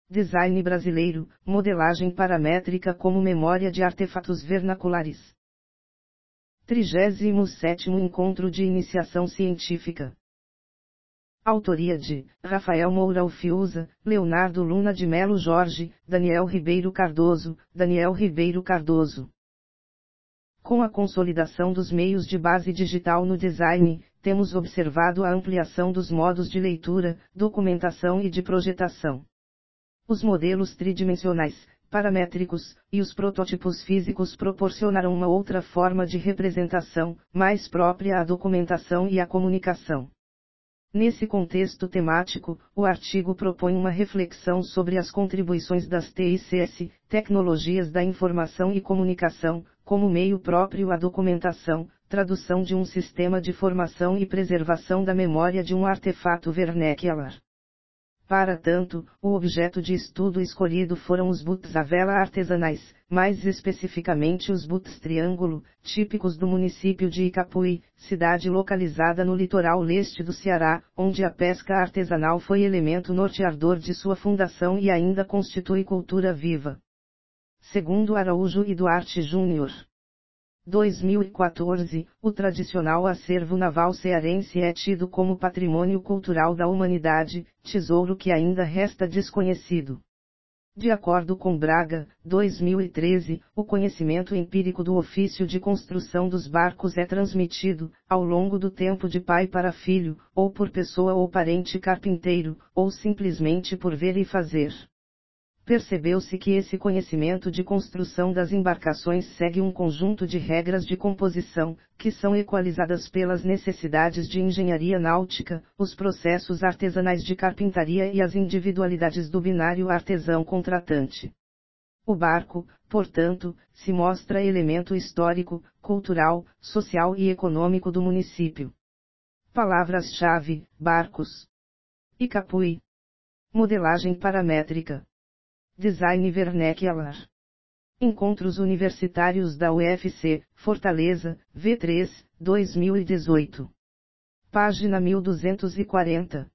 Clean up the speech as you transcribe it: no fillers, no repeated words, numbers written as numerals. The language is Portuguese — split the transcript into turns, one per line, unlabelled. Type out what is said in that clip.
Design brasileiro, modelagem paramétrica como memória de artefatos vernaculares. 37º Encontro de Iniciação Científica. Autoria de Rafael Moura Ufiuza, Leonardo Luna de Melo Jorge, Daniel Ribeiro Cardoso. Com a consolidação dos meios de base digital no design, temos observado a ampliação dos modos de leitura, documentação e de projetação. Os modelos tridimensionais, paramétricos, e os protótipos físicos proporcionaram uma outra forma de representação, mais própria à documentação e à comunicação. Nesse contexto temático, o artigo propõe uma reflexão sobre as contribuições das TICS, Tecnologias da Informação e Comunicação, como meio próprio à documentação, tradução de um sistema de formação e preservação da memória de um artefato vernacular. Para tanto, o objeto de estudo escolhido foram os boots à vela artesanais, mais especificamente os boots triângulo, típicos do município de Icapuí, cidade localizada no litoral leste do Ceará, onde a pesca artesanal foi elemento norteador de sua fundação e ainda constitui cultura viva. Segundo Araújo e Duarte Júnior. 2014, o tradicional acervo naval cearense é tido como patrimônio cultural da humanidade, tesouro que ainda resta desconhecido. De acordo com Braga, 2013, o conhecimento empírico do ofício de construção dos barcos é transmitido, ao longo do tempo de pai para filho, ou por pessoa ou parente carpinteiro, ou simplesmente por ver e fazer. Percebeu-se que esse conhecimento de construção das embarcações segue um conjunto de regras de composição, que são equalizadas pelas necessidades de engenharia náutica, os processos artesanais de carpintaria e as individualidades do binário artesão-contratante. O barco, portanto, se mostra elemento histórico, cultural, social e econômico do município. Palavras-chave: barcos, Icapuí, modelagem paramétrica, design vernacular. Encontros Universitários da UFC, Fortaleza, V3, 2018. Página 1240.